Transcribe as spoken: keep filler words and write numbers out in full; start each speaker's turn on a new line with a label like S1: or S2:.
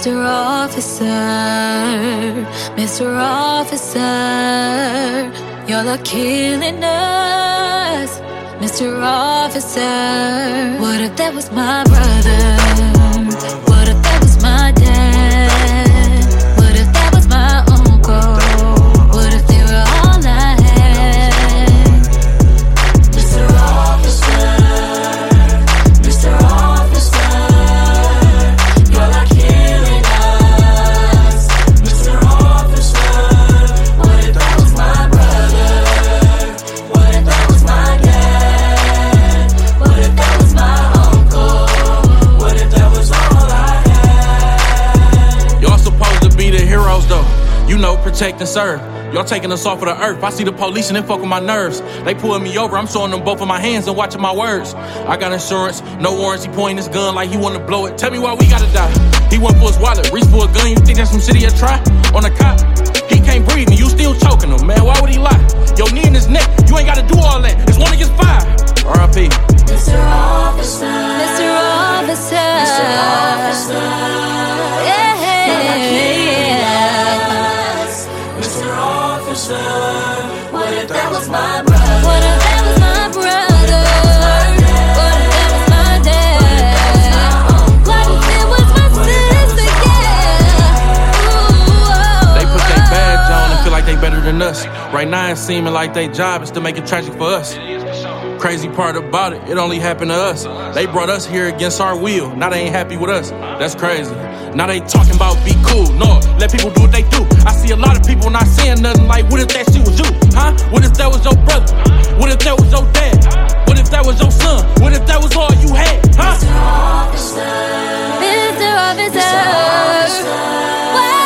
S1: Mister Officer, Mister Officer, y'all are killing us. Mister Officer, what if that was my brother? What if that was my dad? What if that was my uncle? What if they were all I had? Mister Officer, Mister Officer, y'all are killing us. Mister Officer, what if that was my brother? What if that was my dad? What if that was my uncle? What if that was all I had?
S2: Y'all supposed to be the heroes though, you know, protect and serve. Y'all taking us off of the earth. I see the police and they fuck with my nerves. They pulling me over, I'm showing them both of my hands and watching my words. I got insurance, no warrants, he pointing his gun like he wanna blow it. Tell me why we gotta die. He went for his wallet, reached for a gun, you think that's some shit he'll try? On a cop, he can't breathe and you still choking him, man, why would he lie? Your knee in his neck, you ain't gotta do all that, it's one against five. R I P
S1: Mister Officer, Mister Officer, Mister Officer, yeah, Mister Officer, what if that was my brother? What if that was my brother? What if that was my dad? What if it was my sister? Yeah. Ooh,
S2: They put their badge on and feel like they better than us. Right now it's seeming like their job is to make it tragic for us. Crazy part about it, it only happened to us. They brought us here against our will. Now they ain't happy with us. That's crazy. Now they talking about be cool. No, let people do what they do. I see a lot of people not saying nothing like, what if that shit was you? Huh? What if that was your brother? What if that was your dad? What if that was your son? What if that was all you had? Huh?
S1: Mister Officer, Mister Officer, what?